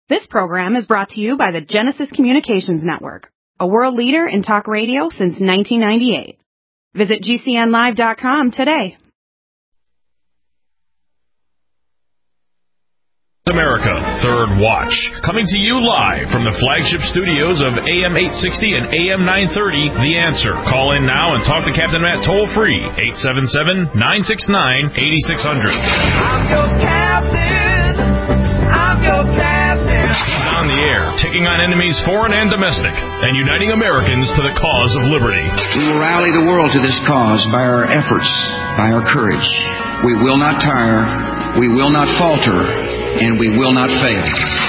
This program is brought to you by the Genesis Communications Network, a world leader in talk radio since 1998. Visit GCNlive.com today. America, Third Watch, coming to you live from the flagship studios of AM 860 and AM 930, The Answer. Call in now and talk to Captain Matt toll-free, 877-969-8600. I'm your captain. I'm your captain. He's on the air, taking on enemies foreign and domestic, and uniting Americans to the cause of liberty. We will rally the world to this cause by our efforts, by our courage. We will not tire, we will not falter, and we will not fail.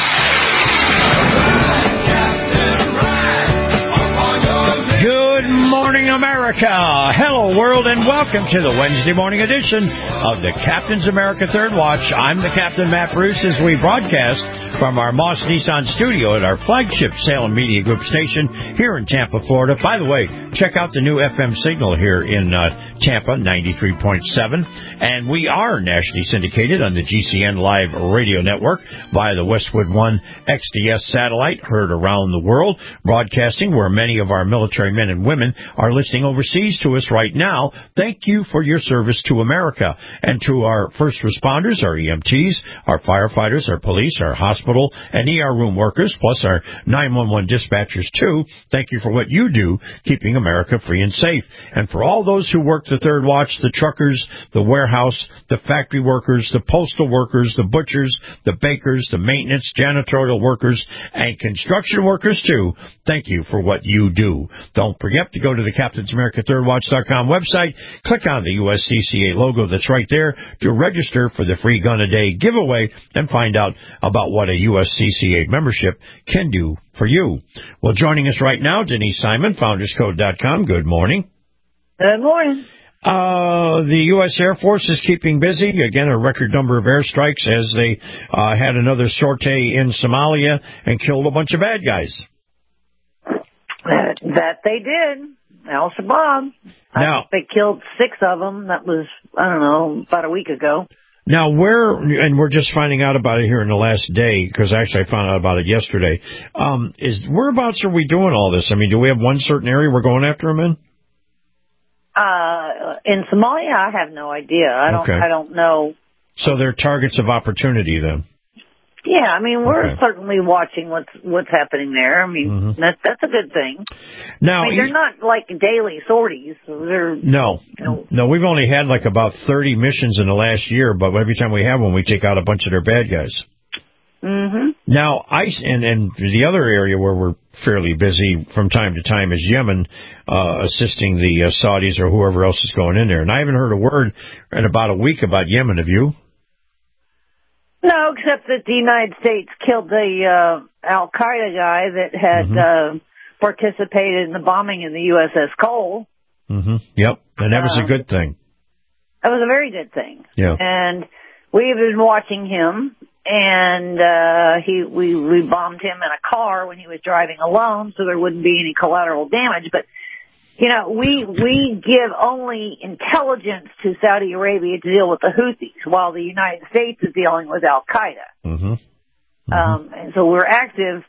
Good morning, America. Hello, world, and welcome to the Wednesday morning edition of the Captain's America Third Watch. I'm the Captain, Matt Bruce, as we broadcast from our Moss Nissan studio at our flagship Salem Media Group station here in Tampa, Florida. By the way, check out the new FM signal here in Tampa, 93.7. And we are nationally syndicated on the GCN Live Radio Network via the Westwood One XDS satellite, heard around the world, broadcasting where many of our military men and women are listening overseas to us right now. Thank you for your service to America. And to our first responders, our EMTs, our firefighters, our police, our hospital and ER room workers, plus our 911 dispatchers, too. Thank you for what you do, keeping America free and safe. And for all those who work the Third Watch, the truckers, the warehouse, the factory workers, the postal workers, the butchers, the bakers, the maintenance, janitorial workers, and construction workers, too. Thank you for what you do. Don't forget to go to the CaptainsAmericaThirdWatch.com website, click on the USCCA logo that's right there to register for the Free Gun a Day giveaway and find out about what a USCCA membership can do for you. Well, joining us right now, Denise Simon, FoundersCode.com. Good morning. Good morning. The U.S. Air Force is keeping busy. Again, a record number of airstrikes as they had another sortie in Somalia and killed a bunch of bad guys. That they did. Al-Shabaab. I think they killed 6 of them. That was, I don't know, about a week ago. Now, we're just finding out about it here in the last day, because actually I found out about it yesterday. Whereabouts are we doing all this? I mean, do we have one certain area we're going after them in? In Somalia, I have no idea. I don't know. So they're targets of opportunity then? Yeah, I mean, we're certainly watching what's happening there. I mean, that's a good thing. Now, I mean, they're not like daily sorties. No, we've only had like about 30 missions in the last year, but every time we have one, we take out a bunch of their bad guys. Mm-hmm. Now, and the other area where we're fairly busy from time to time is Yemen, assisting the Saudis or whoever else is going in there. And I haven't heard a word in about a week about Yemen, have you? No, except that the United States killed the Al-Qaeda guy that had participated in the bombing of the USS Cole. Mm-hmm. Yep, and that was a good thing. That was a very good thing. Yeah. And we've been watching him, and we bombed him in a car when he was driving alone, so there wouldn't be any collateral damage. But you know, we give only intelligence to Saudi Arabia to deal with the Houthis, while the United States is dealing with Al-Qaeda. Mm-hmm. And so we're active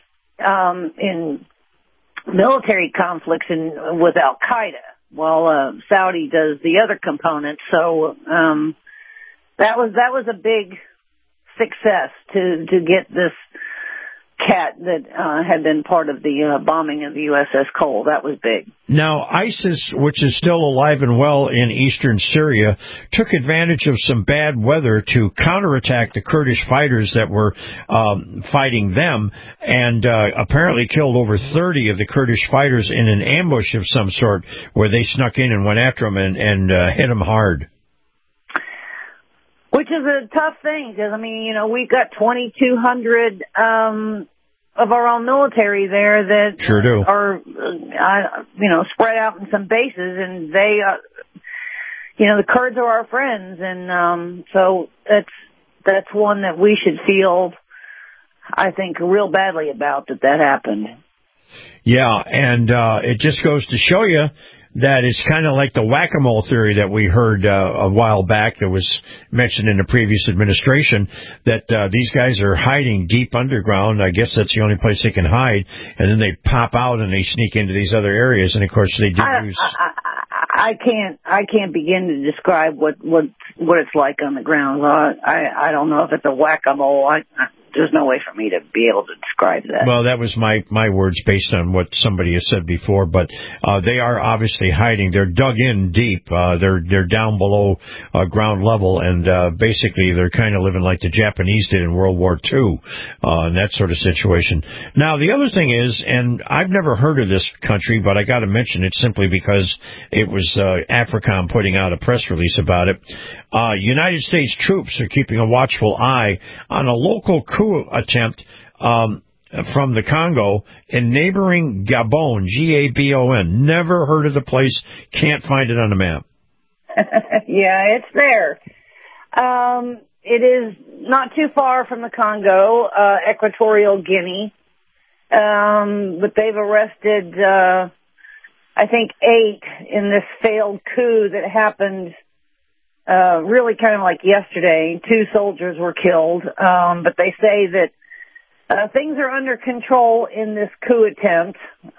in military conflicts with Al-Qaeda, while Saudi does the other component. So that was a big success to get this cat that had been part of the bombing of the USS Cole. That was big. Now, ISIS, which is still alive and well in eastern Syria, took advantage of some bad weather to counterattack the Kurdish fighters that were fighting them, and apparently killed over 30 of the Kurdish fighters in an ambush of some sort, where they snuck in and went after them and hit them hard. Which is a tough thing, because, I mean, you know, we've got 2,200 of our own military there that sure do. Are, spread out in some bases, and they, the Kurds are our friends, and so that's one that we should feel, I think, real badly about that happened. Yeah, and it just goes to show you that it's kind of like the whack-a-mole theory that we heard a while back that was mentioned in the previous administration, that these guys are hiding deep underground. I guess that's the only place they can hide, and then they pop out and they sneak into these other areas, and of course they do use... I can't begin to describe what it's like on the ground. I don't know if it's a whack-a-mole. There's no way for me to be able to describe that. Well, that was my words based on what somebody has said before, but they are obviously hiding. They're dug in deep. They're down below ground level, and basically they're kind of living like the Japanese did in World War II, and that sort of situation. Now, the other thing is, and I've never heard of this country, but I got to mention it simply because it was AFRICOM putting out a press release about it. United States troops are keeping a watchful eye on a local coup attempt from the Congo in neighboring Gabon, Gabon. Never heard of the place, can't find it on the map. Yeah, it's there. It is not too far from the Congo, Equatorial Guinea, but they've arrested, I think, 8 in this failed coup that happened really kind of like yesterday. 2 soldiers were killed, but they say that things are under control in this coup attempt.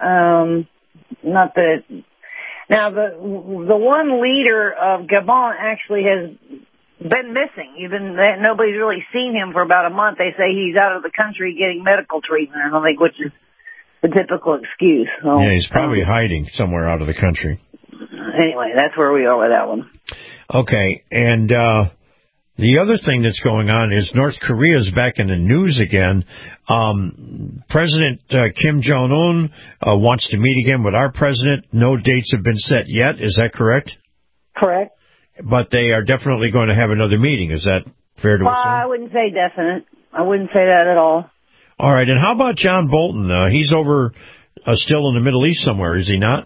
Not that now the one leader of Gabon actually has been missing. Nobody's really seen him for about a month. They say he's out of the country getting medical treatment or something, which is the typical excuse. So, yeah, he's probably hiding somewhere out of the country. Anyway, that's where we are with that one. Okay, and the other thing that's going on is North Korea is back in the news again. President Kim Jong-un wants to meet again with our president. No dates have been set yet. Is that correct? Correct. But they are definitely going to have another meeting. Is that fair to assume? I wouldn't say definite. I wouldn't say that at all. All right, and how about John Bolton? He's over still in the Middle East somewhere, is he not?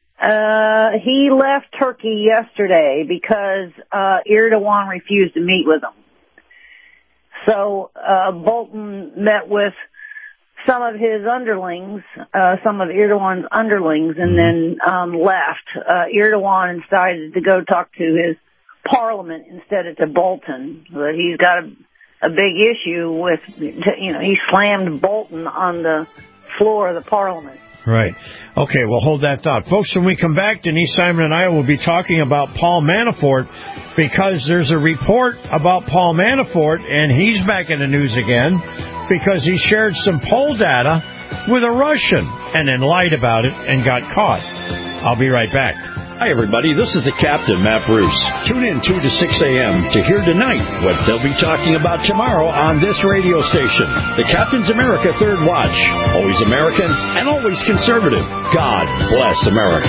He left Turkey yesterday because Erdogan refused to meet with him. So Bolton met with some of his underlings, some of Erdogan's underlings, and then left. Erdogan decided to go talk to his parliament instead of to Bolton. But he's got a big issue with, he slammed Bolton on the floor of the parliament. Right. Okay, well, hold that thought. Folks, when we come back, Denise Simon and I will be talking about Paul Manafort, because there's a report about Paul Manafort, and he's back in the news again because he shared some poll data with a Russian and then lied about it and got caught. I'll be right back. Hi, everybody. This is the Captain, Matt Bruce. Tune in 2 to 6 a.m. to hear tonight what they'll be talking about tomorrow on this radio station. The Captain's America Third Watch. Always American and always conservative. God bless America.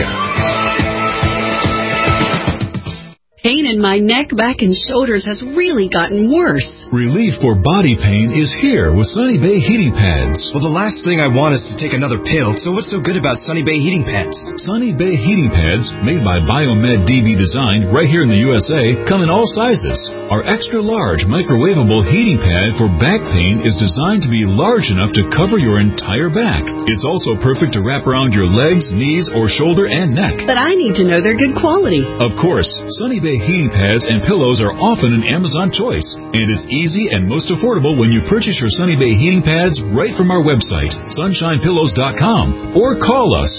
Pain in my neck, back, and shoulders has really gotten worse. Relief for body pain is here with Sunny Bay Heating Pads. Well, the last thing I want is to take another pill, so what's so good about Sunny Bay Heating Pads? Sunny Bay Heating Pads, made by Biomed DB Design right here in the USA, come in all sizes. Our extra-large microwavable heating pad for back pain is designed to be large enough to cover your entire back. It's also perfect to wrap around your legs, knees, or shoulder and neck. But I need to know they're good quality. Of course, Sunny Bay heating pads and pillows are often an Amazon choice, and it's easy and most affordable when you purchase your Sunny Bay heating pads right from our website, sunshinepillows.com, or call us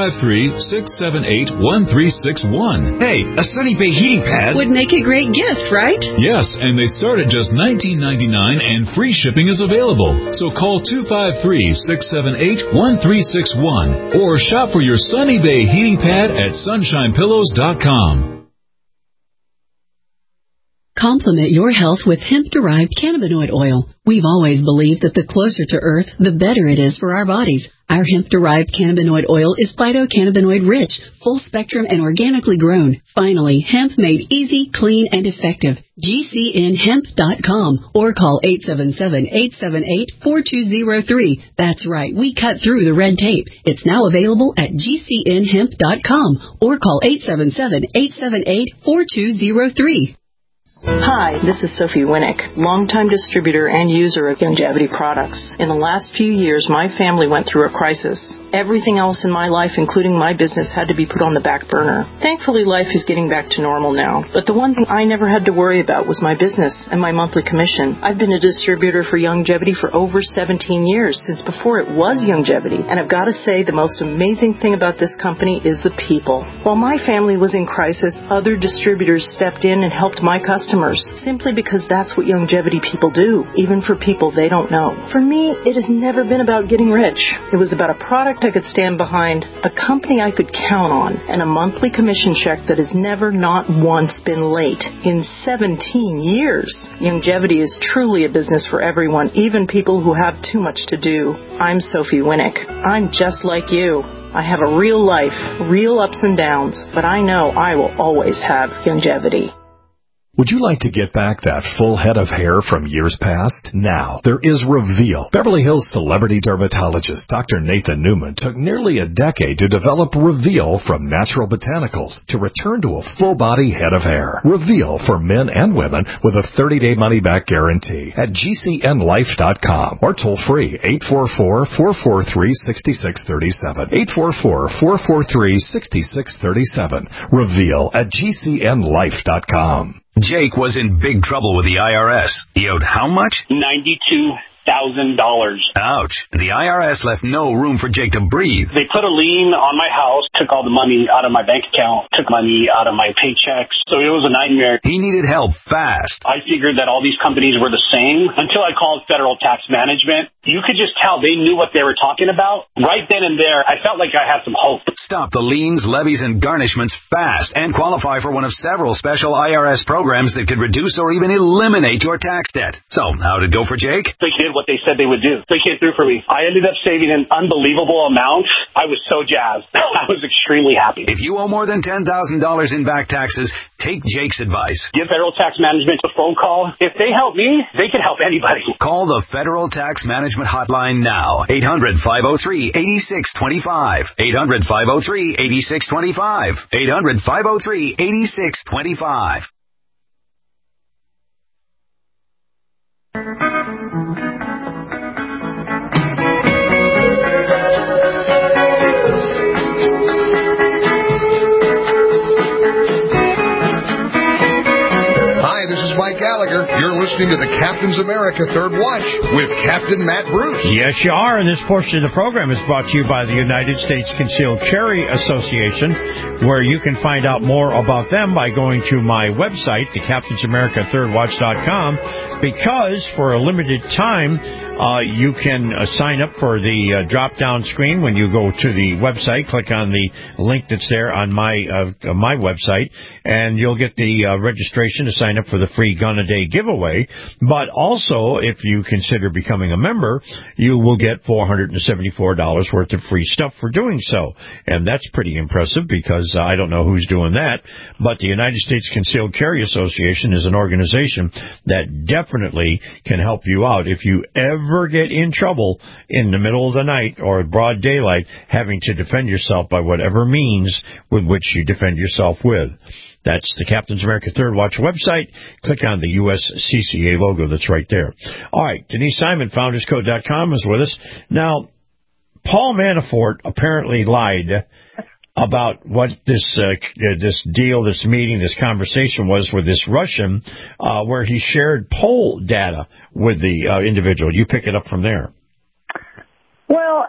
253-678-1361. Hey, a Sunny Bay heating pad would make a great gift, right? Yes, and they start at just $19.99 and free shipping is available. So call 253-678-1361 or shop for your Sunny Bay heating pad at sunshinepillows.com. Complement your health with hemp-derived cannabinoid oil. We've always believed that the closer to Earth, the better it is for our bodies. Our hemp-derived cannabinoid oil is phytocannabinoid-rich, full-spectrum, and organically grown. Finally, hemp made easy, clean, and effective. GCNhemp.com or call 877-878-4203. That's right, we cut through the red tape. It's now available at GCNhemp.com or call 877-878-4203. Hi, this is Sophie Winnick, longtime distributor and user of longevity products. In the last few years, my family went through a crisis. Everything else in my life, including my business, had to be put on the back burner. Thankfully, life is getting back to normal now. But the one thing I never had to worry about was my business and my monthly commission. I've been a distributor for Youngevity for over 17 years, since before it was Youngevity. And I've got to say, the most amazing thing about this company is the people. While my family was in crisis, other distributors stepped in and helped my customers, simply because that's what Youngevity people do, even for people they don't know. For me, it has never been about getting rich. It was about a product I could stand behind, a company I could count on, and a monthly commission check that has never not once been late in 17 years. Youngevity is truly a business for everyone, even people who have too much to do. I'm Sophie Winnick. I'm just like you. I have a real life, real ups and downs, but I know I will always have Youngevity. Would you like to get back that full head of hair from years past? Now, there is Reveal. Beverly Hills celebrity dermatologist Dr. Nathan Newman took nearly a decade to develop Reveal from natural botanicals to return to a full-body head of hair. Reveal for men and women with a 30-day money-back guarantee at GCNlife.com or toll free 844-443-6637. 844-443-6637. Reveal at GCNlife.com. Jake was in big trouble with the IRS. He owed how much? $92,000. Ouch. The IRS left no room for Jake to breathe. They put a lien on my house, took all the money out of my bank account, took money out of my paychecks. So it was a nightmare. He needed help fast. I figured that all these companies were the same until I called Federal Tax Management. You could just tell they knew what they were talking about. Right then and there, I felt like I had some hope. Stop the liens, levies, and garnishments fast and qualify for one of several special IRS programs that could reduce or even eliminate your tax debt. So, how'd it go for Jake? They did what they said they would do. They came through for me. I ended up saving an unbelievable amount. I was so jazzed. I was extremely happy. If you owe more than $10,000 in back taxes, take Jake's advice. Give Federal Tax Management a phone call. If they help me, they can help anybody. Call the Federal Tax Management Hotline now. 800-503-8625. 800-503-8625. 800-503-8625. Hi, this is Mike Gallagher. You're listening to the Captain's America Third Watch with Captain Matt Bruce. Yes, you are, and this portion of the program is brought to you by the United States Concealed Carry Association, where you can find out more about them by going to my website, thecaptainsamericathirdwatch.com, because for a limited time, you can sign up for the drop-down screen when you go to the website. Click on the link that's there on my website, and you'll get the registration to sign up for the free Gun a Day giveaway. But also, if you consider becoming a member, you will get $474 worth of free stuff for doing so. And that's pretty impressive because I don't know who's doing that. But the United States Concealed Carry Association is an organization that definitely can help you out if you ever get in trouble in the middle of the night or broad daylight having to defend yourself by whatever means with which you defend yourself with. That's the Captain's America Third Watch website. Click on the USCCA logo that's right there. All right, Denise Simon, FoundersCode.com, is with us. Now, Paul Manafort apparently lied about what this deal, this meeting, this conversation was with this Russian, where he shared poll data with the individual. You pick it up from there. Well,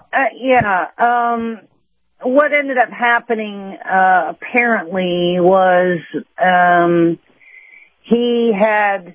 what ended up happening, apparently, was he had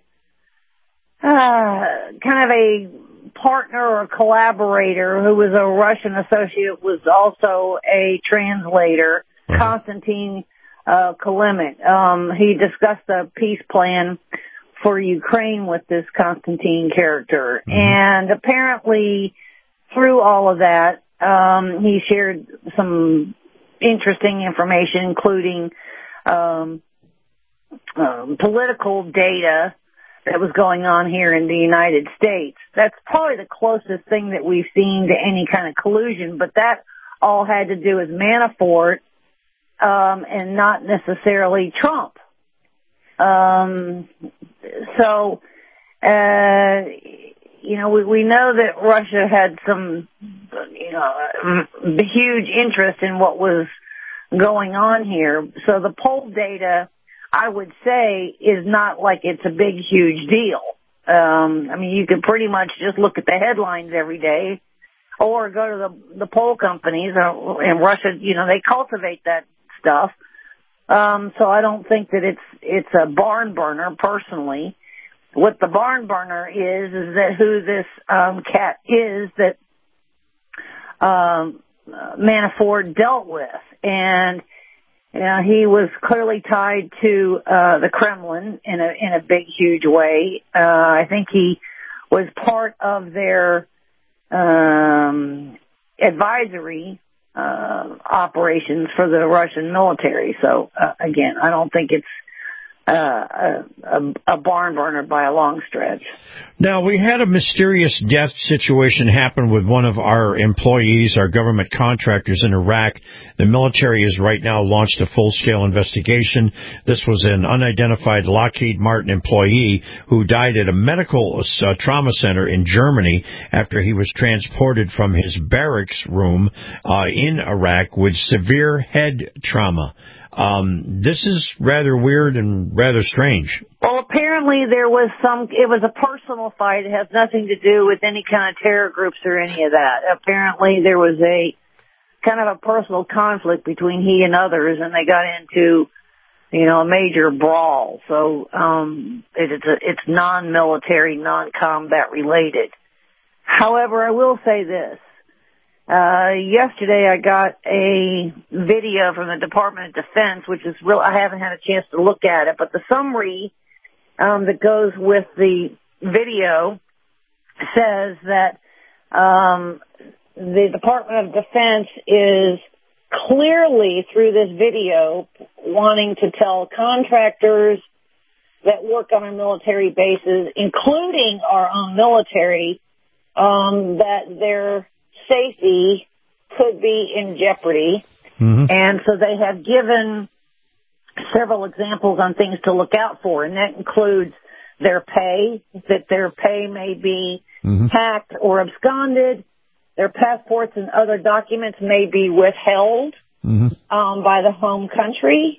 kind of a partner or collaborator who was a Russian associate, was also a translator, Konstantin Kalimit. He discussed a peace plan for Ukraine with this Konstantin character. And apparently, through all of that, he shared some interesting information, including political data that was going on here in the United States. That's probably the closest thing that we've seen to any kind of collusion, but that all had to do with Manafort and not necessarily Trump. We know that Russia had some, huge interest in what was going on here. So the poll data, I would say, is not like it's a big, huge deal. I mean, you can pretty much just look at the headlines every day or go to the poll companies. In Russia, they cultivate that stuff. So I don't think that it's a barn burner, personally. What the barn burner is that who this cat is that Manafort dealt with. And he was clearly tied to the Kremlin in a big, huge way. I think he was part of their advisory operations for the Russian military. So again, I don't think it's a barn burner by a long stretch. Now, we had a mysterious death situation happen with one of our employees, our government contractors in Iraq. The military has right now launched a full-scale investigation. This was an unidentified Lockheed Martin employee who died at a medical trauma center in Germany after he was transported from his barracks room in Iraq with severe head trauma. This is rather weird and rather strange. Well, apparently it was a personal fight. It has nothing to do with any kind of terror groups or any of that. Apparently there was a kind of a personal conflict between he and others, and they got into, a major brawl. So, it's non-military, non-combat related. However, I will say this. Yesterday I got a video from the Department of Defense, which is I haven't had a chance to look at it, but the summary, that goes with the video says that, the Department of Defense is clearly through this video wanting to tell contractors that work on our military bases, including our own military, that their safety could be in jeopardy. Mm-hmm. And so they have given several examples on things to look out for, and that includes their pay, that their pay may be hacked or absconded, their passports and other documents may be withheld by the home country.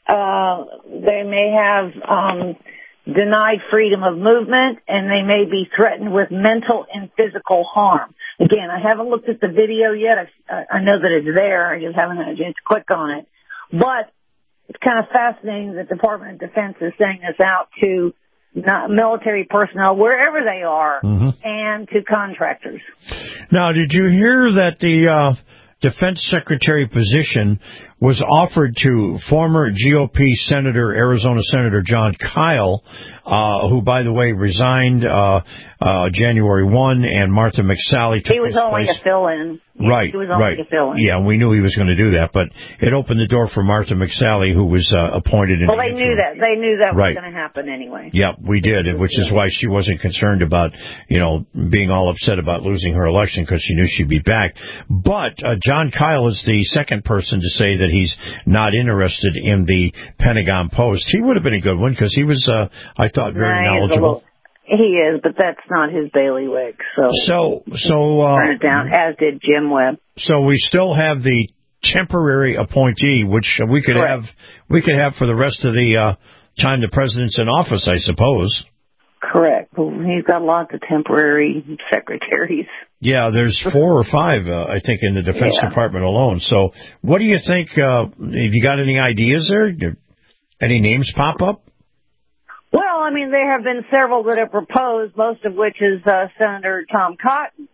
They may have denied freedom of movement, and they may be threatened with mental and physical harm. Again, I haven't looked at the video yet. I know that it's there. I just haven't had a chance to click on it. But it's kind of fascinating that the Department of Defense is sending this out to military personnel, wherever they are, and to contractors. Now, did you hear that the Defense Secretary position was offered to former GOP Senator, Arizona Senator John Kyle, who, by the way, resigned January 1, and Martha McSally took his place. He was only a fill-in. Right, he was only a fill-in. Yeah, we knew he was going to do that, but it opened the door for Martha McSally, who was appointed in Well, they knew that. They knew that was going to happen anyway. Yeah, we did, which is why she wasn't concerned about, being all upset about losing her election, because she knew she'd be back. But John Kyle is the second person to say that he's not interested in the Pentagon post. He would have been a good one, because he was, I thought, very knowledgeable. He is, but that's not his bailiwick. So turn it down, as did Jim Webb. So we still have the temporary appointee, which we could have for the rest of the time the president's in office, I suppose. Correct. Well, he's got lots of temporary secretaries. Yeah, there's 4 or 5, I think, in the Defense Department alone. So what do you think? Have you got any ideas there? Any names pop up? Well, I mean, there have been several that have proposed, most of which is Senator Tom Cotton.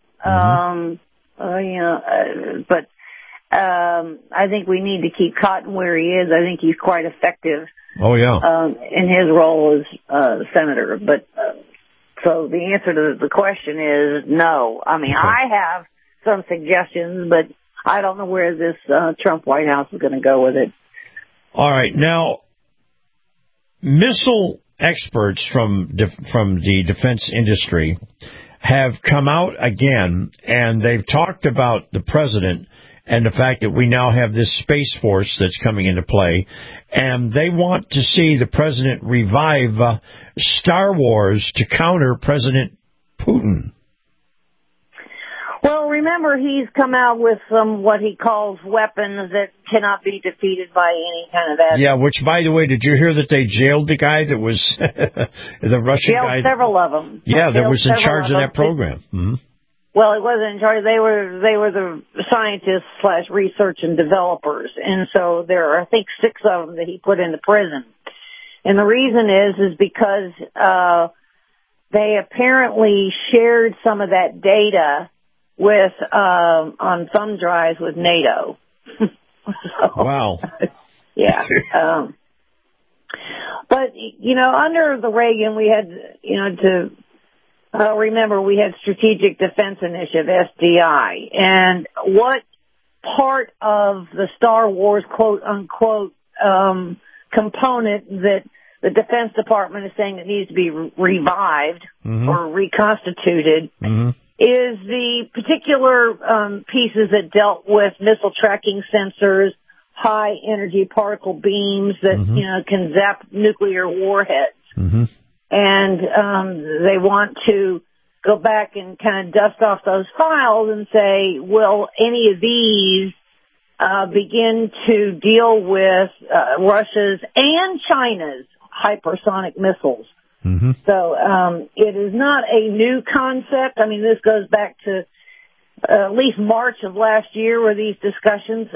But I think we need to keep Cotton where he is. I think he's quite effective. Oh, yeah. In his role as senator. But so the answer to the question is no. I mean, I have some suggestions, but I don't know where this Trump White House is going to go with it. All right. Now, missile experts from the defense industry have come out again, and they've talked about the president and the fact that we now have this Space Force that's coming into play, and they want to see the president revive Star Wars to counter President Putin. Well, remember, he's come out with some what he calls weapons that cannot be defeated by any kind of that. Yeah, which, by the way, did you hear that they jailed the guy that was the Russian jailed guy? Several of them. Yeah, that was in charge of that program. Mm-hmm. Well, it wasn't in charge. They were the scientists / research and developers, and so there are, I think, 6 of them that he put into prison. And the reason is because they apparently shared some of that data with on thumb drives with NATO. So, wow. Yeah. But under the Reagan, we had remember we had Strategic Defense Initiative, SDI, and what part of the Star Wars quote unquote component that the Defense Department is saying that needs to be revived or reconstituted is the particular pieces that dealt with missile tracking sensors, high energy particle beams that can zap nuclear warheads. And they want to go back and kind of dust off those files and say, will any of these begin to deal with Russia's and China's hypersonic missiles? So it is not a new concept. I mean, this goes back to at least March of last year, where these discussions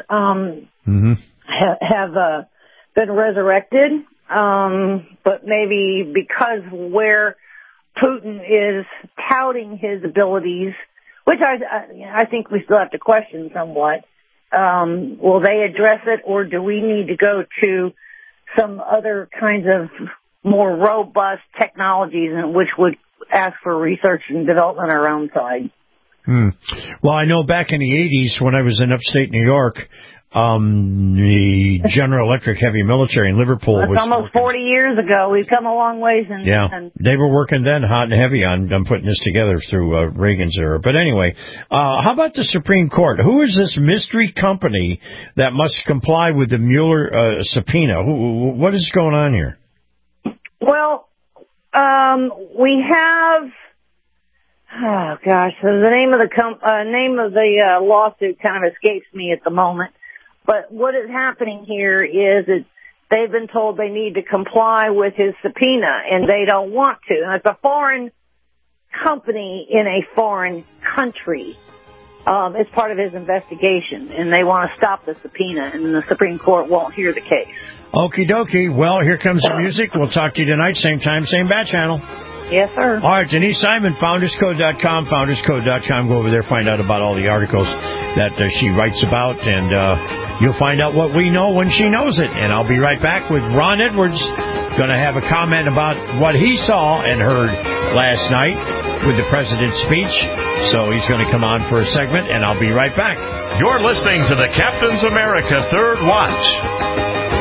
have been resurrected. But maybe because where Putin is touting his abilities, which I think we still have to question somewhat, will they address it, or do we need to go to some other kinds of more robust technologies which would ask for research and development on our own side? Well, I know back in the 80s when I was in upstate New York, the General Electric Heavy Military in Liverpool That's was almost 40 years ago. We've come a long ways. They were working then hot and heavy on putting this together through Reagan's era. But anyway, how about the Supreme Court? Who is this mystery company that must comply with the Mueller subpoena? What is going on here? Well, we have. Oh gosh, so the name of the lawsuit kind of escapes me at the moment. But what is happening here is that they've been told they need to comply with his subpoena, and they don't want to. And it's a foreign company in a foreign country. It's part of his investigation, and they want to stop the subpoena, and the Supreme Court won't hear the case. Okie dokie. Well, here comes the music. We'll talk to you tonight, same time, same bat channel. Yes, sir. All right, Denise Simon, founderscode.com, founderscode.com. Go over there, find out about all the articles that she writes about, and you'll find out what we know when she knows it. And I'll be right back with Ron Edwards, going to have a comment about what he saw and heard last night with the president's speech. So he's going to come on for a segment, and I'll be right back. You're listening to the Captain's America Third Watch.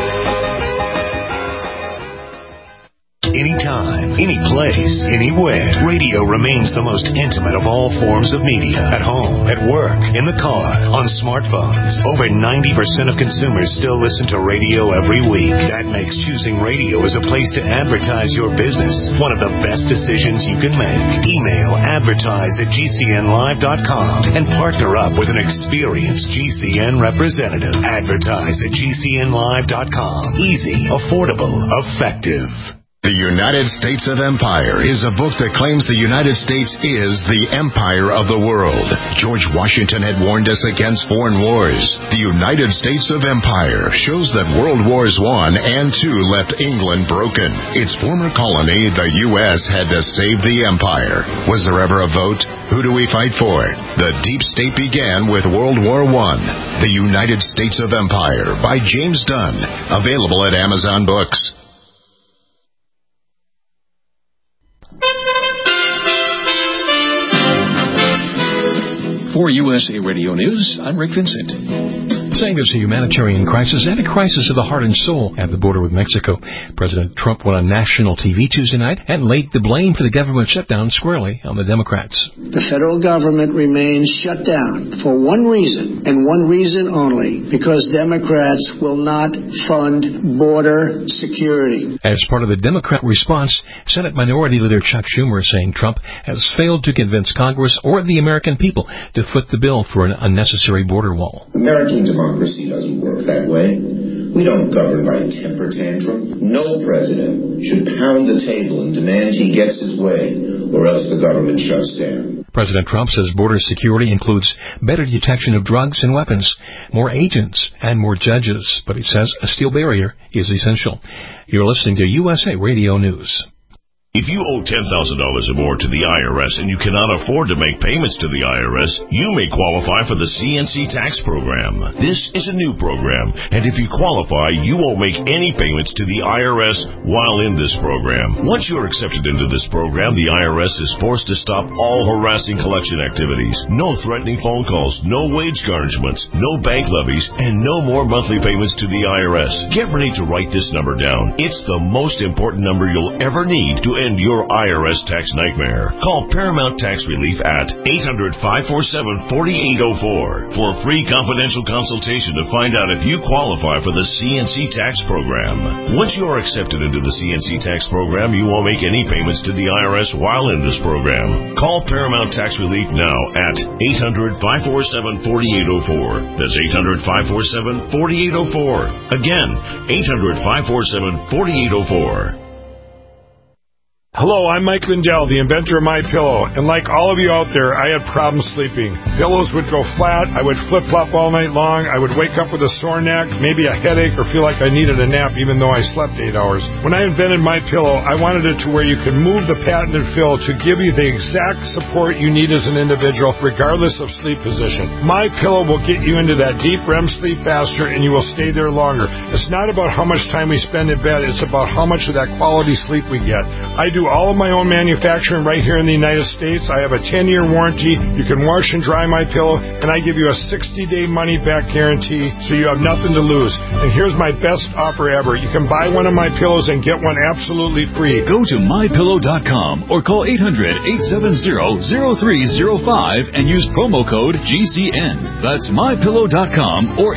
Anytime, any place, anywhere. Radio remains the most intimate of all forms of media. At home, at work, in the car, on smartphones. Over 90% of consumers still listen to radio every week. That makes choosing radio as a place to advertise your business one of the best decisions you can make. Email advertise@gcnlive.com and partner up with an experienced GCN representative. Advertise@gcnlive.com. Easy, affordable, effective. The United States of Empire is a book that claims the United States is the empire of the world. George Washington had warned us against foreign wars. The United States of Empire shows that World Wars I and II left England broken. Its former colony, the U.S., had to save the empire. Was there ever a vote? Who do we fight for? The deep state began with World War I. The United States of Empire by James Dunn. Available at Amazon Books. For USA Radio News, I'm Rick Vincent. saying there's a humanitarian crisis and a crisis of the heart and soul at the border with Mexico. President Trump went on national TV Tuesday night and laid the blame for the government shutdown squarely on the Democrats. The federal government remains shut down for one reason, and one reason only, because Democrats will not fund border security. As part of the Democrat response, Senate Minority Leader Chuck Schumer is saying Trump has failed to convince Congress or the American people to foot the bill for an unnecessary border wall. American democracy doesn't work that way. We don't govern by temper tantrum. No president should pound the table and demand he gets his way, or else the government shuts down. President Trump says border security includes better detection of drugs and weapons, more agents, and more judges, but he says a steel barrier is essential. You're listening to USA Radio News. If you owe $10,000 or more to the IRS and you cannot afford to make payments to the IRS, you may qualify for the CNC tax program. This is a new program, and if you qualify, you won't make any payments to the IRS while in this program. Once you're accepted into this program, the IRS is forced to stop all harassing collection activities. No threatening phone calls, no wage garnishments, no bank levies, and no more monthly payments to the IRS. Get ready to write this number down. It's the most important number you'll ever need to end your IRS tax nightmare. Call Paramount Tax Relief at 800-547-4804 for a free confidential consultation to find out if you qualify for the CNC tax program. Once you are accepted into the CNC tax program, you won't make any payments to the IRS while in this program. Call Paramount Tax Relief now at 800-547-4804. That's 800-547-4804. Again, 800-547-4804. Hello, I'm Mike Lindell, the inventor of MyPillow, and like all of you out there, I had problems sleeping. Pillows would go flat, I would flip-flop all night long, I would wake up with a sore neck, maybe a headache, or feel like I needed a nap even though I slept 8 hours. When I invented MyPillow, I wanted it to where you could move the patented fill to give you the exact support you need as an individual, regardless of sleep position. MyPillow will get you into that deep REM sleep faster, and you will stay there longer. It's not about how much time we spend in bed, it's about how much of that quality sleep we get. I do all of my own manufacturing right here in the United States. I have a 10-year warranty. You can wash and dry my pillow, and I give you a 60-day money-back guarantee, so you have nothing to lose. And here's my best offer ever. You can buy one of my pillows and get one absolutely free. Go to MyPillow.com or call 800-870-0305 and use promo code GCN. That's MyPillow.com or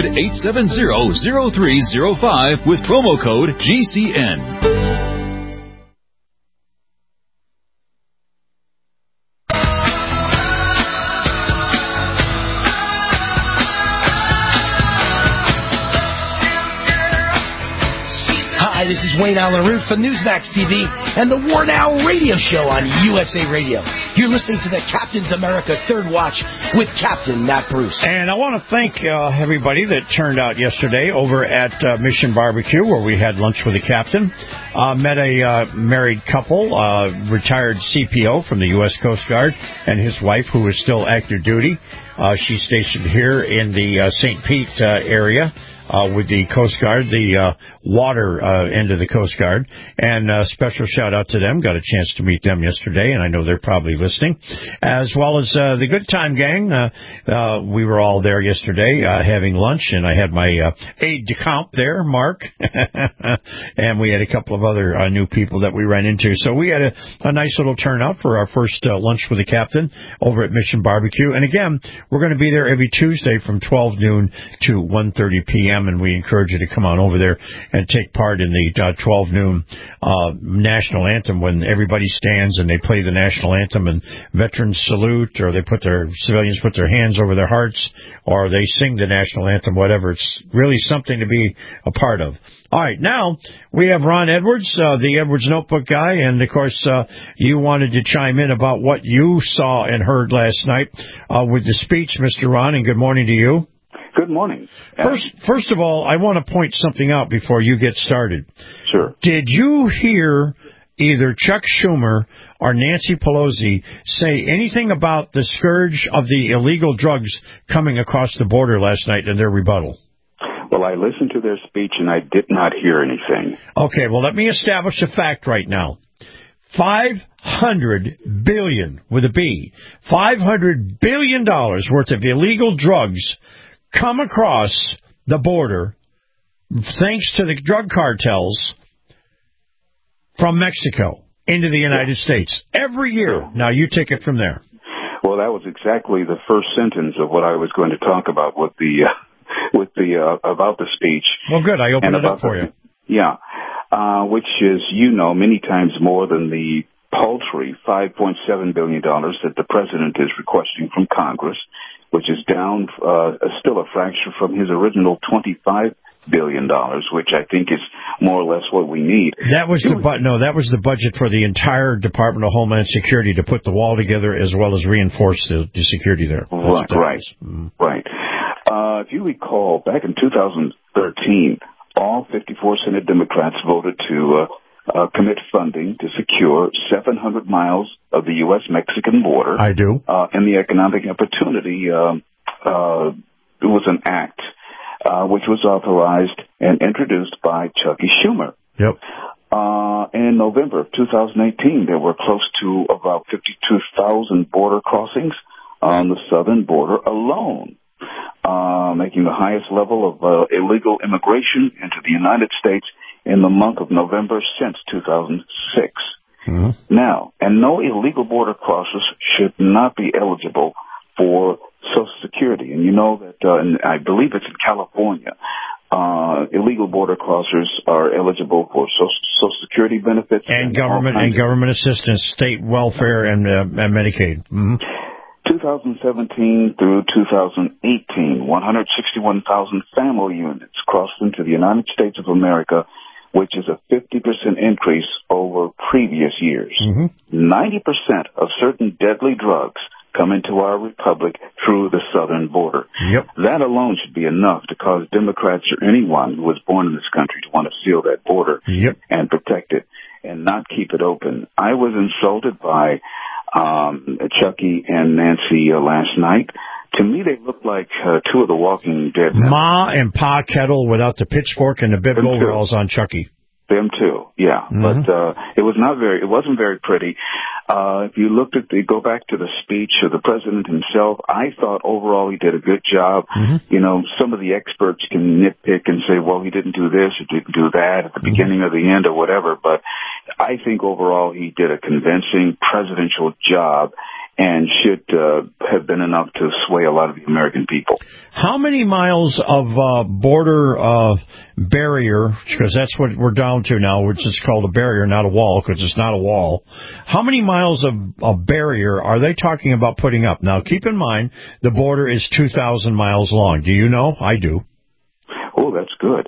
800-870-0305 with promo code GCN. This is Wayne Allen Root for Newsmax TV and the War Now radio show on USA Radio. You're listening to the Captain's America Third Watch with Captain Matt Bruce. And I want to thank everybody that turned out yesterday over at Mission Barbecue, where we had lunch with the captain. Met a married couple, retired CPO from the U.S. Coast Guard, and his wife, who is still active duty. She's stationed here in the St. Pete area. With the Coast Guard, the water end of the Coast Guard. And special shout-out to them. Got a chance to meet them yesterday, and I know they're probably listening. As well as the Good Time Gang. We were all there yesterday having lunch, and I had my aide-de-camp there, Mark. And we had a couple of other new people that we ran into. So we had a nice little turnout for our first lunch with the captain over at Mission Barbecue. And again, we're going to be there every Tuesday from 12 noon to 1:30 p.m. And we encourage you to come on over there and take part in the 12 noon national anthem when everybody stands and they play the national anthem and veterans salute, or civilians put their hands over their hearts, or they sing the national anthem, whatever. It's really something to be a part of. All right, now we have Ron Edwards, the Edwards Notebook guy, and of course you wanted to chime in about what you saw and heard last night with the speech, Mr. Ron, and good morning to you. Good morning. First of all, I want to point something out before you get started. Sure. Did you hear either Chuck Schumer or Nancy Pelosi say anything about the scourge of the illegal drugs coming across the border last night in their rebuttal? Well, I listened to their speech and I did not hear anything. Okay, well, let me establish a fact right now. $500 billion, with a B, $500 billion worth of illegal drugs come across the border thanks to the drug cartels from Mexico into the United States every year. Now, you take it from there. Well, that was exactly the first sentence of what I was going to talk about with the about the speech. Well, good. I opened it up for you. Yeah, which is, many times more than the paltry $5.7 billion that the president is requesting from Congress, which is down still a fraction from his original $25 billion, which I think is more or less what we need. That was that was the budget for the entire Department of Homeland Security to put the wall together as well as reinforce the security there. Right. If you recall, back in 2013, all 54 Senate Democrats voted to commit funding to secure 700 miles of the U.S.-Mexican border. I do. And the economic opportunity was an act which was authorized and introduced by Chucky Schumer. Yep. In November of 2018, there were close to about 52,000 border crossings on the southern border alone, making the highest level of illegal immigration into the United States in the month of November since 2006. Mm-hmm. Now, and no illegal border crossers should not be eligible for Social Security. And you know that, and I believe it's in California, illegal border crossers are eligible for Social Security benefits and government assistance, state welfare, and Medicaid. Mm-hmm. 2017 through 2018, 161,000 family units crossed into the United States of America, which is a 50% increase over previous years. Mm-hmm. 90% of certain deadly drugs come into our republic through the southern border. Yep. That alone should be enough to cause Democrats or anyone who was born in this country to want to seal that border and protect it and not keep it open. I was insulted by Chucky and Nancy last night. To me, they look like two of the Walking Dead. Ma and Pa Kettle without the pitchfork and the bib overalls on Chucky. Them too, yeah. Mm-hmm. But it wasn't very pretty. If you go back to the speech of the president himself, I thought overall he did a good job. Mm-hmm. You know, some of the experts can nitpick and say, well, he didn't do this or didn't do that at the beginning or the end or whatever, but I think overall he did a convincing presidential job and should have been enough to sway a lot of the American people. How many miles of border barrier, because that's what we're down to now, which is called a barrier, not a wall, because it's not a wall. How many miles of barrier are they talking about putting up? Now, keep in mind, the border is 2,000 miles long. Do you know? I do. Oh, that's good.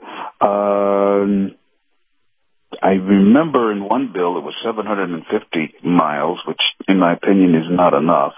I remember in one bill it was 750 miles, which in my opinion is not enough.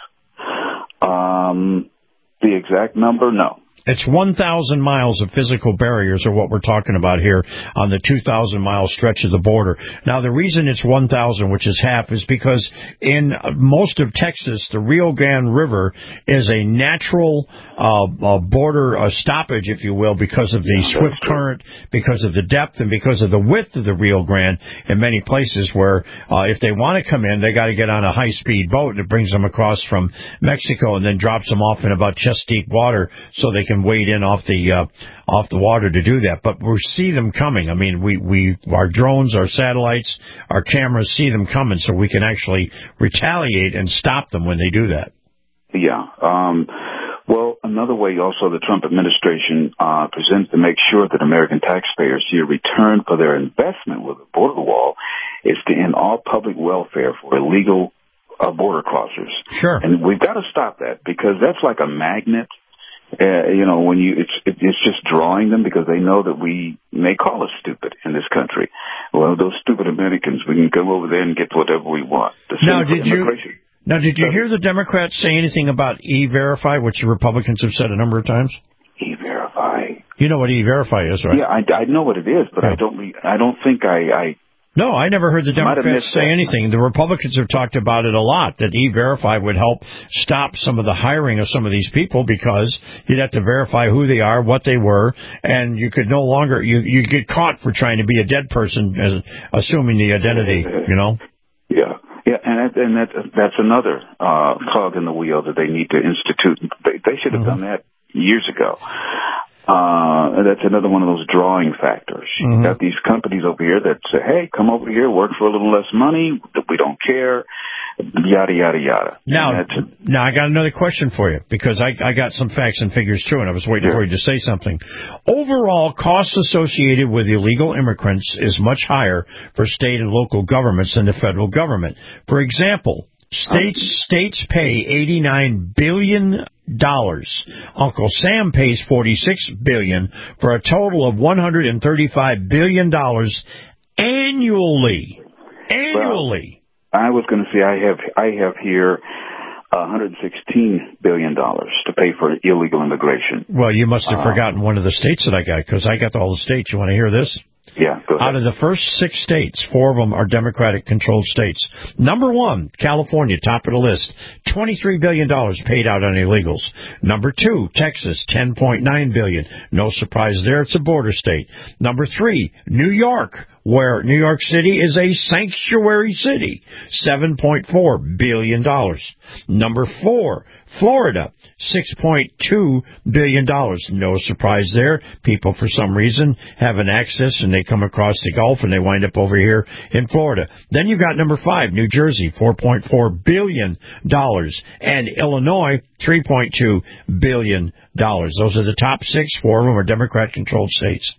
The exact number, no. It's 1,000 miles of physical barriers are what we're talking about here on the 2,000-mile stretch of the border. Now, the reason it's 1,000, which is half, is because in most of Texas, the Rio Grande River is a natural border stoppage, if you will, because of the swift current, because of the depth, and because of the width of the Rio Grande in many places where if they want to come in, they got to get on a high-speed boat, and it brings them across from Mexico and then drops them off in about chest-deep water so they can wade in off the water to do that. But we see them coming. I mean, our drones, our satellites, our cameras see them coming, so we can actually retaliate and stop them when they do that. Yeah. Well, another way also the Trump administration presents to make sure that American taxpayers see a return for their investment with the border wall is to end all public welfare for illegal border crossers. Sure. And we've got to stop that because that's like a magnet. When it's just drawing them because they know that we may call us stupid in this country. Well, those stupid Americans, we can go over there and get whatever we want. Now, did you hear the Democrats say anything about E-Verify, which the Republicans have said a number of times? E-Verify. You know what E-Verify is, right? Yeah, I know what it is, but I don't think I No, I never heard the Democrats say anything. The Republicans have talked about it a lot, that E-Verify would help stop some of the hiring of some of these people because you'd have to verify who they are, what they were, and you could no longer, you get caught for trying to be a dead person, assuming the identity, you know? Yeah. Yeah, and that's another cog in the wheel that they need to institute. They should have done that years ago. That's another one of those drawing factors. You've got these companies over here that say, hey, come over here, work for a little less money, we don't care, yada, yada, yada. Now I got another question for you, because I got some facts and figures, too, and I was waiting for you to say something. Overall, costs associated with illegal immigrants is much higher for state and local governments than the federal government. For example, states pay $89 billion. Uncle Sam pays $46 billion for a total of $135 billion annually. Annually. Well, I was going to say I have here $116 billion to pay for illegal immigration. Well, you must have forgotten one of the states that I got, because I got all the states. You want to hear this? Yeah, go ahead. Out of the first 6 states, 4 of them are Democratic-controlled states. Number 1, California, top of the list, $23 billion paid out on illegals. Number 2, Texas, $10.9 billion. No surprise there, it's a border state. Number 3, New York, where New York City is a sanctuary city, $7.4 billion. Number 4, Florida, $6.2 billion. No surprise there. People, for some reason, have an access and they come across the Gulf and they wind up over here in Florida. Then you got number 5, New Jersey, $4.4 billion. And Illinois, $3.2 billion. Those are the top 6. 4 of them are Democrat-controlled states.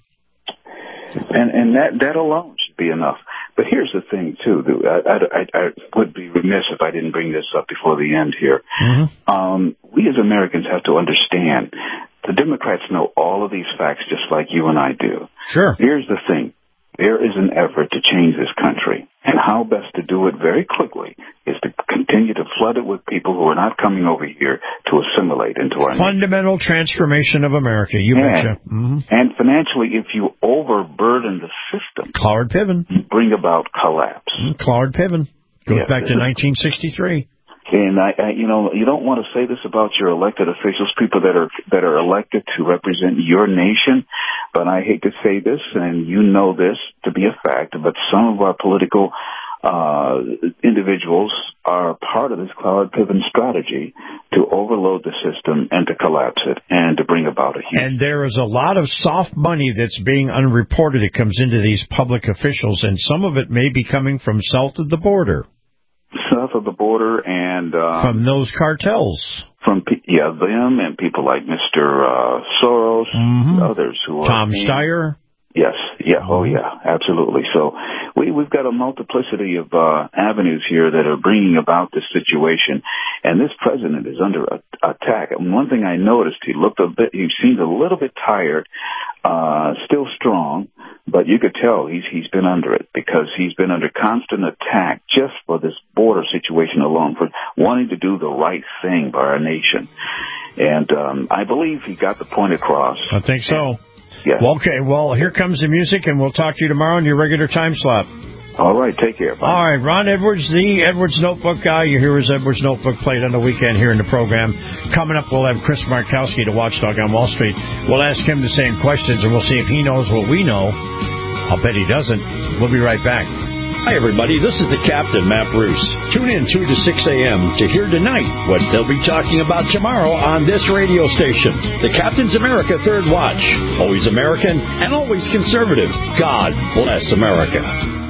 And that alone should be enough. But here's the thing, too. I would be remiss if I didn't bring this up before the end here. We as Americans have to understand the Democrats know all of these facts just like you and I do. Sure. Here's the thing. There is an effort to change this country. And how best to do it very quickly is to continue to flood it with people who are not coming over here to assimilate into our fundamental transformation of America. You betcha. And financially, if you overburden the system, Cloward Piven, you bring about collapse. Cloward Piven goes back to 1963. And you don't want to say this about your elected officials, people that are elected to represent your nation, but I hate to say this, and you know this to be a fact, but some of our political individuals are part of this Cloward Piven strategy to overload the system and to collapse it and to bring about a huge... And there is a lot of soft money that's being unreported. It comes into these public officials, and some of it may be coming from south of the border. South of the border and... from those cartels. From them and people like Mr. Soros, others who are... Tom Steyer. Yes, absolutely. So we've got a multiplicity of avenues here that are bringing about this situation, and this president is under attack. And one thing I noticed, he seemed a little bit tired, still strong, but you could tell he's been under it because he's been under constant attack just for this border situation alone, for wanting to do the right thing by our nation. And I believe he got the point across. I think so. Yes. Well, okay, well, here comes the music, and we'll talk to you tomorrow on your regular time slot. All right, take care. Bye. All right, Ron Edwards, the Edwards Notebook guy. You hear his Edwards Notebook played on the weekend here in the program. Coming up, we'll have Chris Markowski, the watchdog on Wall Street. We'll ask him the same questions, and we'll see if he knows what we know. I'll bet he doesn't. We'll be right back. Hi, everybody. This is the Captain, Matt Bruce. Tune in 2 to 6 a.m. to hear tonight what they'll be talking about tomorrow on this radio station. The Captain's America Third Watch. Always American and always conservative. God bless America.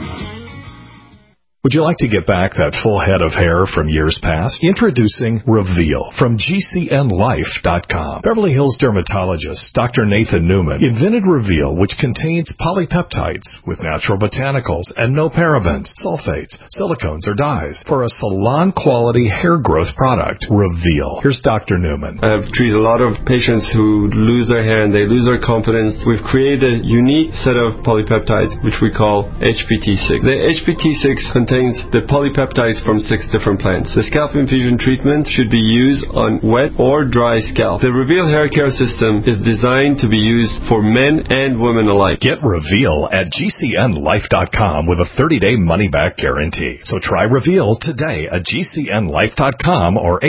Would you like to get back that full head of hair from years past? Introducing Reveal from GCNLife.com. Beverly Hills dermatologist Dr. Nathan Newman invented Reveal, which contains polypeptides with natural botanicals and no parabens, sulfates, silicones, or dyes for a salon-quality hair growth product. Reveal. Here's Dr. Newman. I've treated a lot of patients who lose their hair and they lose their confidence. We've created a unique set of polypeptides, which we call HPT6. The HPT6 contains the polypeptides from 6 different plants. The scalp infusion treatment should be used on wet or dry scalp. The Reveal hair care system is designed to be used for men and women alike. Get Reveal at GCNLife.com with a 30-day money-back guarantee. So try Reveal today at GCNLife.com or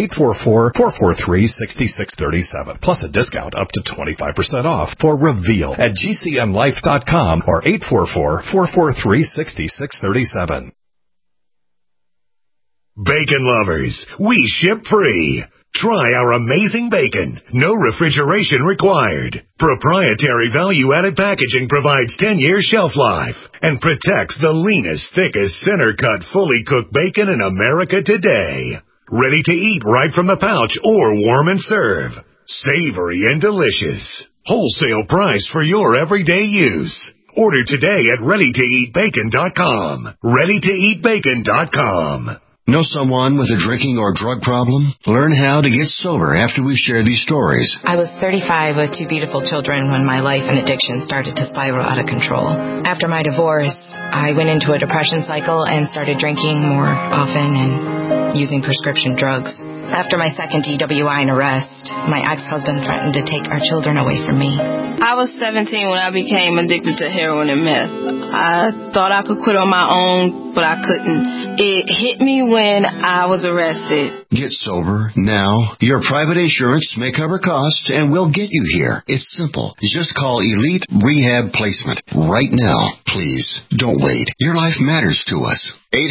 844-443-6637. Plus a discount up to 25% off for Reveal at GCNLife.com or 844-443-6637. Bacon lovers, we ship free. Try our amazing bacon. No refrigeration required. Proprietary value-added packaging provides 10-year shelf life and protects the leanest, thickest, center-cut, fully cooked bacon in America today. Ready to eat right from the pouch or warm and serve. Savory and delicious. Wholesale price for your everyday use. Order today at ReadyToEatBacon.com. ReadyToEatBacon.com. Know someone with a drinking or drug problem? Learn how to get sober after we share these stories. I was 35 with 2 beautiful children when my life and addiction started to spiral out of control. After my divorce, I went into a depression cycle and started drinking more often and using prescription drugs. After my second DWI and arrest, my ex-husband threatened to take our children away from me. I was 17 when I became addicted to heroin and meth. I thought I could quit on my own, but I couldn't. It hit me when I was arrested. Get sober now. Your private insurance may cover costs and we'll get you here. It's simple. Just call Elite Rehab Placement right now. Please, don't wait. Your life matters to us.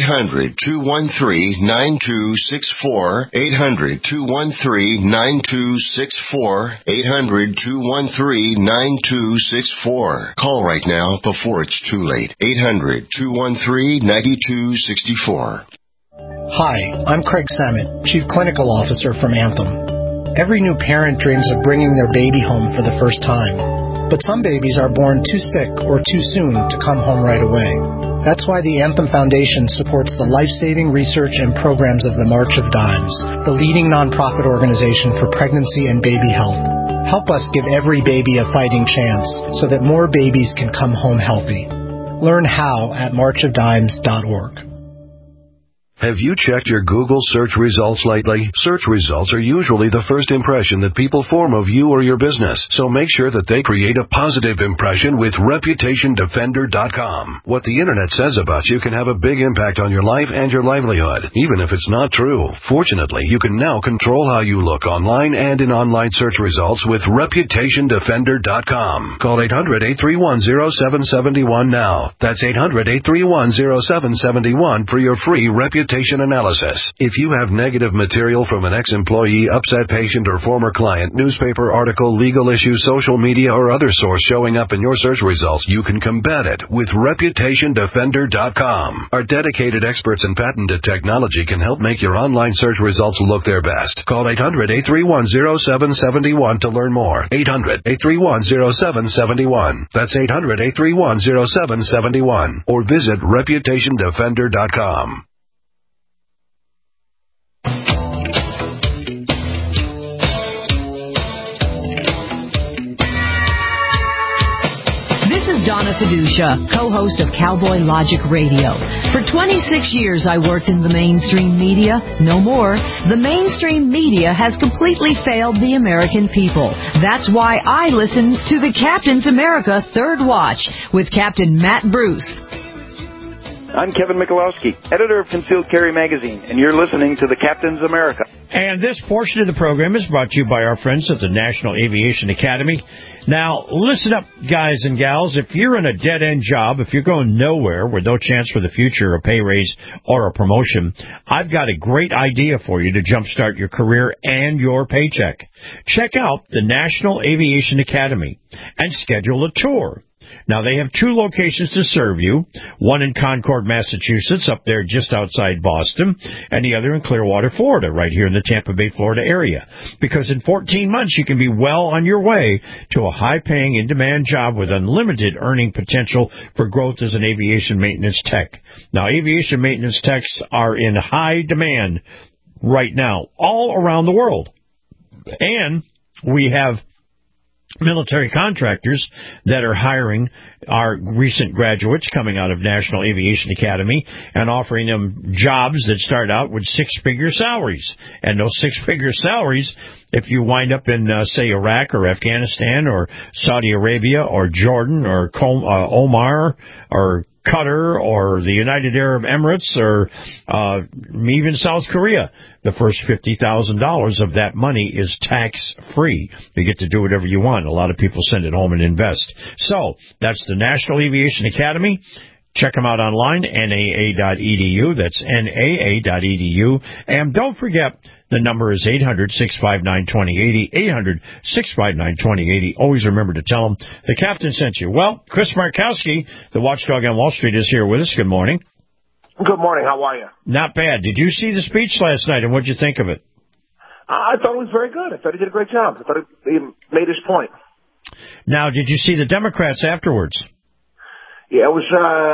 800-213-9264. 800-213-9264. 800-213-9264. Call right now before it's too late. 800-213-9264. Hi, I'm Craig Samet, Chief Clinical Officer from Anthem. Every new parent dreams of bringing their baby home for the first time. But some babies are born too sick or too soon to come home right away. That's why the Anthem Foundation supports the life-saving research and programs of the March of Dimes, the leading nonprofit organization for pregnancy and baby health. Help us give every baby a fighting chance so that more babies can come home healthy. Learn how at marchofdimes.org. Have you checked your Google search results lately? Search results are usually the first impression that people form of you or your business, so make sure that they create a positive impression with ReputationDefender.com. What the Internet says about you can have a big impact on your life and your livelihood, even if it's not true. Fortunately, you can now control how you look online and in online search results with ReputationDefender.com. Call 800-831-0771 now. That's 800-831-0771 for your free reputation analysis. If you have negative material from an ex-employee, upset patient, or former client, newspaper article, legal issue, social media, or other source showing up in your search results, you can combat it with ReputationDefender.com. Our dedicated experts in patented technology can help make your online search results look their best. Call 800-831-0771 to learn more. 800-831-0771. That's 800-831-0771. Or visit ReputationDefender.com. Donna Fiducia, co-host of Cowboy Logic Radio. For 26 years, I worked in the mainstream media. No more. The mainstream media has completely failed the American people. That's why I listen to the Captain's America Third Watch with Captain Matt Bruce. I'm Kevin Michalowski, editor of Concealed Carry Magazine, and you're listening to the Captain's America. And this portion of the program is brought to you by our friends at the National Aviation Academy. Now, listen up, guys and gals. If you're in a dead-end job, if you're going nowhere with no chance for the future, a pay raise, or a promotion, I've got a great idea for you to jumpstart your career and your paycheck. Check out the National Aviation Academy and schedule a tour. Now, they have 2 locations to serve you, one in Concord, Massachusetts, up there just outside Boston, and the other in Clearwater, Florida, right here in the Tampa Bay, Florida area. Because in 14 months, you can be well on your way to a high-paying, in-demand job with unlimited earning potential for growth as an aviation maintenance tech. Now, aviation maintenance techs are in high demand right now, all around the world. And we have military contractors that are hiring our recent graduates coming out of National Aviation Academy and offering them jobs that start out with 6-figure salaries. And those 6-figure salaries, if you wind up in, say, Iraq or Afghanistan or Saudi Arabia or Jordan or Oman or Qatar or the United Arab Emirates or even South Korea, the first $50,000 of that money is tax-free. You get to do whatever you want. A lot of people send it home and invest. So that's the National Aviation Academy. Check them out online, naa.edu. That's naa.edu. And don't forget, the number is 800-659-2080, 800-659-2080. Always remember to tell them the captain sent you. Well, Chris Markowski, the watchdog on Wall Street, is here with us. Good morning. Good morning. How are you? Not bad. Did you see the speech last night, and what did you think of it? I thought it was very good. I thought he did a great job. I thought he made his point. Now, did you see the Democrats afterwards? Yeah, it was,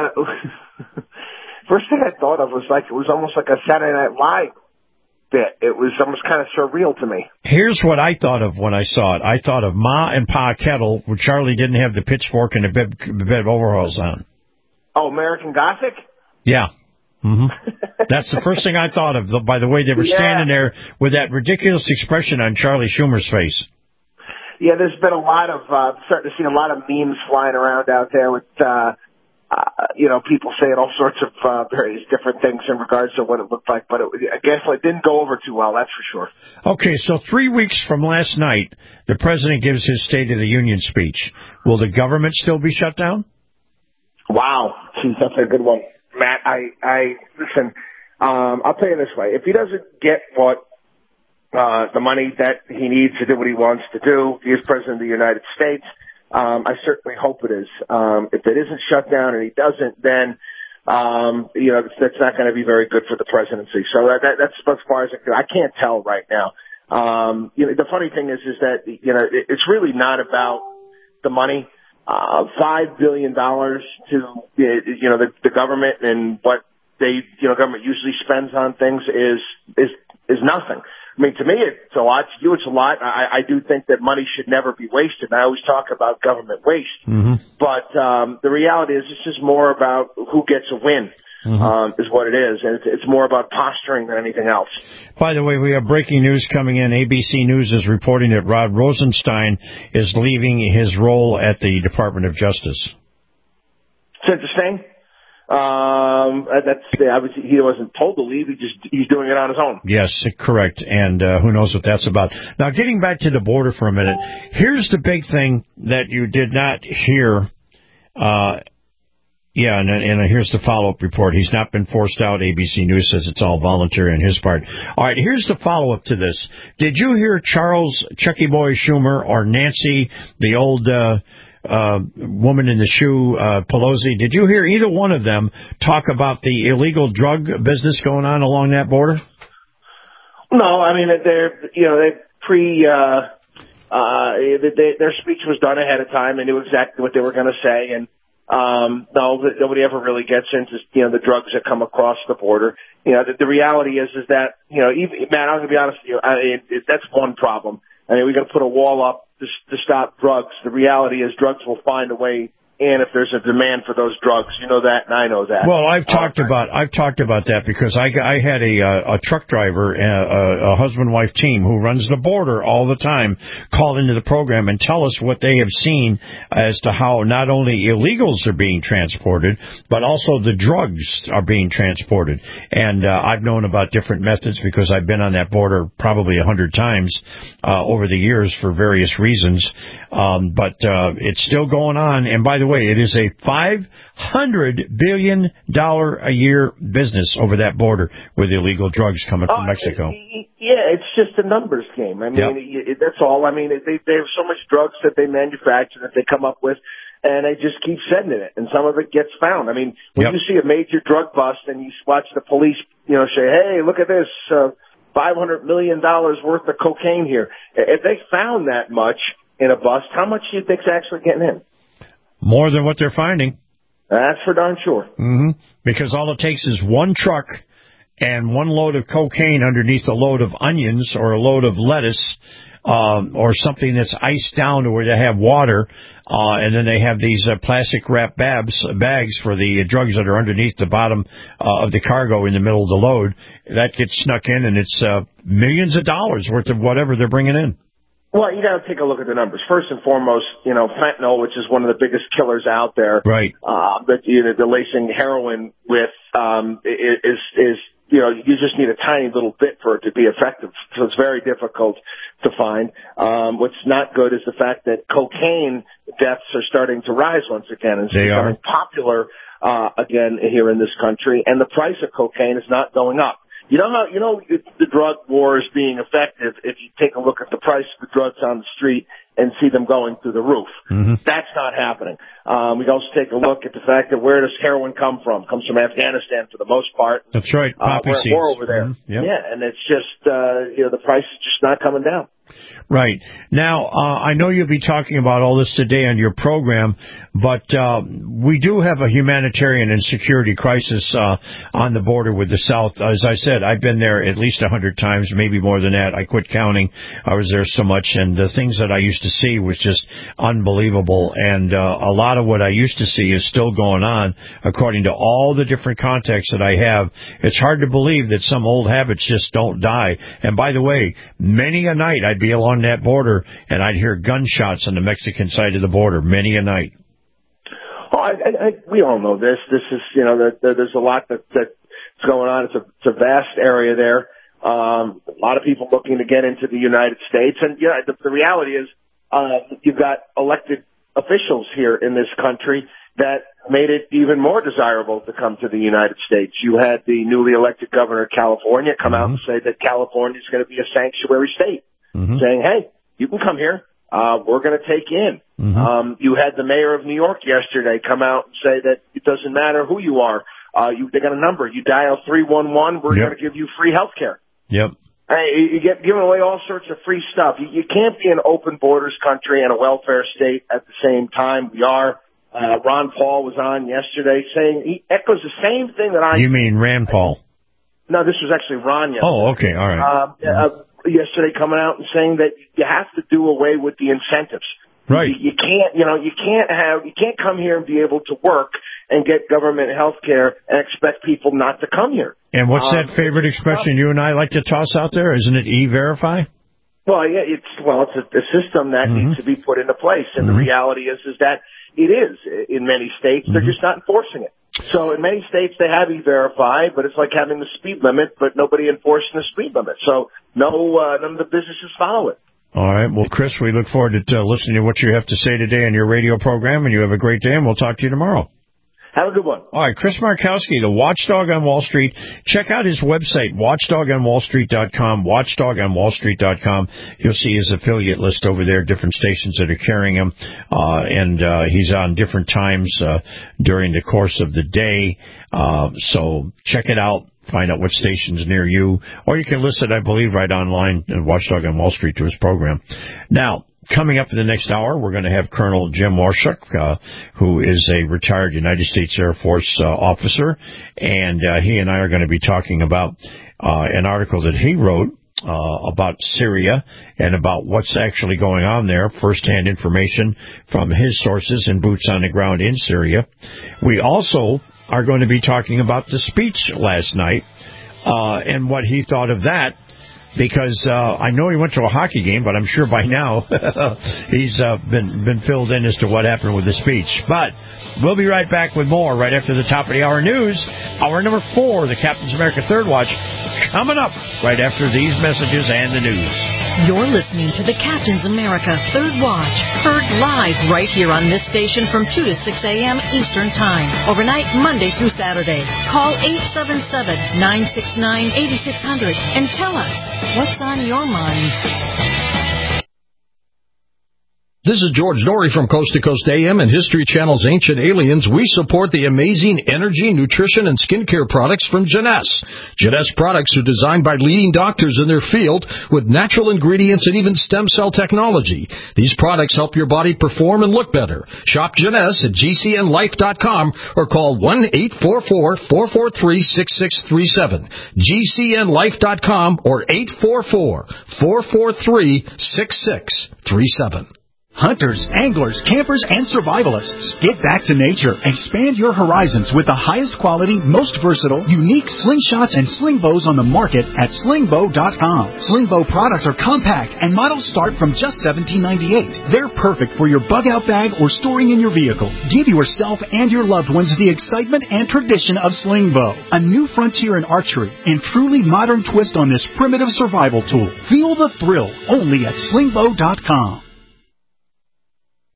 first thing I thought of was it was almost like a Saturday Night Live bit. It was almost kind of surreal to me. Here's what I thought of when I saw it. I thought of Ma and Pa Kettle, where Charlie didn't have the pitchfork and the bed overalls on. Oh, American Gothic? Yeah. Mm-hmm. That's the first thing I thought of, by the way they were standing there with that ridiculous expression on Charlie Schumer's face. Yeah, there's been a lot of, starting to see a lot of memes flying around out there with, people saying all sorts of various different things in regards to what it looked like, but I guess it didn't go over too well, that's for sure. Okay, so 3 weeks from last night, the president gives his State of the Union speech. Will the government still be shut down? Wow, geez, that's a good one. Matt, listen, I'll tell you this way. If he doesn't get the money that he needs to do what he wants to do, he is president of the United States. I certainly hope it is. If it isn't shut down and he doesn't, then, that's not going to be very good for the presidency. So that's as far as I can't tell right now. The funny thing is that, it's really not about the money. $5 billion to, the government and what government usually spends on things is nothing. I mean, to me, it's a lot. To you, it's a lot. I do think that money should never be wasted. I always talk about government waste. Mm-hmm. But the reality is this is more about who gets a win, is what it is. And it's more about posturing than anything else. By the way, we have breaking news coming in. ABC News is reporting that Rod Rosenstein is leaving his role at the Department of Justice. It's interesting. He wasn't told to leave. He's doing it on his own. Yes, correct. And who knows what that's about. Now, getting back to the border for a minute, here's the big thing that you did not hear. And here's the follow-up report. He's not been forced out. ABC News says it's all voluntary on his part. All right, here's the follow-up to this. Did you hear Charles Chucky Boy Schumer or Nancy, the old woman in the shoe, Pelosi? Did you hear either one of them talk about the illegal drug business going on along that border? No, I mean, their speech was done ahead of time. They knew exactly what they were going to say, and no, nobody ever really gets into the drugs that come across the border. The reality is that even, Matt, I'm going to be honest with you, that's one problem. I mean, we got to put a wall up to stop drugs. The reality is drugs will find a way in if there's a demand for those drugs. You know that, and I know that. Well, I've talked about that because I had a truck driver, a husband-wife team who runs the border all the time, call into the program and tell us what they have seen as to how not only illegals are being transported, but also the drugs are being transported. And I've known about different methods because I've been on that border probably 100 times over the years for various reasons. But it's still going on. And by the way, it is a $500 billion a year business over that border with illegal drugs coming from Mexico. Yeah, it's just a numbers game. I mean, that's all. I mean, they have so much drugs that they manufacture that they come up with, and they just keep sending it, and some of it gets found. I mean, when you see a major drug bust and you watch the police, say, hey, look at this, $500 million worth of cocaine here. If they found that much in a bust, how much do you think's actually getting in? More than what they're finding. That's for darn sure. Mm-hmm. Because all it takes is one truck and one load of cocaine underneath a load of onions or a load of lettuce or something that's iced down to where they have water, and then they have these plastic wrap bags for the drugs that are underneath the bottom of the cargo in the middle of the load. That gets snuck in, and it's millions of dollars worth of whatever they're bringing in. Well, you got to take a look at the numbers. First and foremost, fentanyl, which is one of the biggest killers out there, right? That they're lacing heroin with is you just need a tiny little bit for it to be effective. So it's very difficult to find. What's not good is the fact that cocaine deaths are starting to rise once again. And it's becoming popular again here in this country, and the price of cocaine is not going up. You know the drug war is being effective if you take a look at the price of the drugs on the street and see them going through the roof. Mm-hmm. That's not happening. We can also take a look at the fact that where does heroin come from? It comes from Afghanistan for the most part. That's right. Poppy seeds. We're over there. Mm-hmm. Yep. Yeah, and it's just the price is just not coming down. Right. Now, I know you'll be talking about all this today on your program, but we do have a humanitarian and security crisis on the border with the South. As I said, I've been there at least 100 times, maybe more than that. I quit counting. I was there so much, and the things that I used to see was just unbelievable. And a lot of what I used to see is still going on, according to all the different contacts that I have. It's hard to believe that some old habits just don't die. And by the way, many a night I'd be along that border, and I'd hear gunshots on the Mexican side of the border many a night. Oh, we all know this. This is, there's a lot that's going on. It's a vast area there. A lot of people looking to get into the United States, and the reality is, you've got elected officials here in this country that made it even more desirable to come to the United States. You had the newly elected governor of California come out and say that California is going to be a sanctuary state. Saying, hey, you can come here. We're going to take you in. You had the mayor of New York yesterday come out and say that it doesn't matter who you are. They got a number. You dial 311, we're going to give you free health care. Yep. Hey, you get giving away all sorts of free stuff. You can't be an open borders country and a welfare state at the same time. We are. Ron Paul was on yesterday saying he echoes the same thing that I... You mean Rand Paul? No, this was actually Ron yesterday. Oh, okay. All right. Yesterday coming out and saying that you have to do away with the incentives. Right. You can't come here and be able to work and get government health care and expect people not to come here. And what's that favorite expression you and I like to toss out there? Isn't it E-Verify? Well, yeah, it's a system that needs to be put into place. And the reality is that it is in many states. They're just not enforcing it. So in many states they have E-Verify, but it's like having the speed limit, but nobody enforcing the speed limit. So none of the businesses follow it. All right. Well, Chris, we look forward to listening to what you have to say today on your radio program, and you have a great day, and we'll talk to you tomorrow. Have a good one. All right, Chris Markowski, the Watchdog on Wall Street. Check out his website, watchdogonwallstreet.com, watchdogonwallstreet.com. You'll see his affiliate list over there, different stations that are carrying him, and he's on different times during the course of the day. So check it out. Find out what station's near you, or you can listen, I believe, right online at Watchdog on Wall Street to his program. Now, coming up in the next hour, we're going to have Colonel Jim Warshuk, who is a retired United States Air Force officer, and he and I are going to be talking about an article that he wrote about Syria and about what's actually going on there, first-hand information from his sources and boots on the ground in Syria. We also are going to be talking about the speech last night and what he thought of that, because I know he went to a hockey game, but I'm sure by now he's been filled in as to what happened with the speech. But we'll be right back with more right after the top of the hour news. Hour number 4, the Captain's America Third Watch, coming up right after these messages and the news. You're listening to the Captain's America Third Watch, heard live right here on this station from 2 to 6 a.m. Eastern Time, overnight Monday through Saturday. Call 877-969-8600 and tell us what's on your mind. This is George Norrie from Coast to Coast AM and History Channel's Ancient Aliens. We support the amazing energy, nutrition, and skincare products from Jeunesse. Jeunesse products are designed by leading doctors in their field with natural ingredients and even stem cell technology. These products help your body perform and look better. Shop Jeunesse at gcnlife.com or call 1-844-443-6637. gcnlife.com or 844-443-6637. Hunters, anglers, campers, and survivalists. Get back to nature. Expand your horizons with the highest quality, most versatile, unique slingshots and sling bows on the market at slingbow.com. Slingbow products are compact and models start from just $17.98. They're perfect for your bug-out bag or storing in your vehicle. Give yourself and your loved ones the excitement and tradition of Slingbow, a new frontier in archery and truly modern twist on this primitive survival tool. Feel the thrill only at slingbow.com.